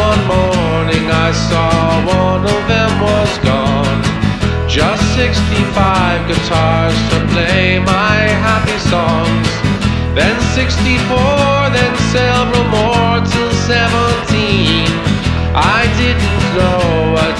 one morning I saw one of them was gone. Just 65 guitars to play my happy songs. Then 64, then several more till 17. I didn't know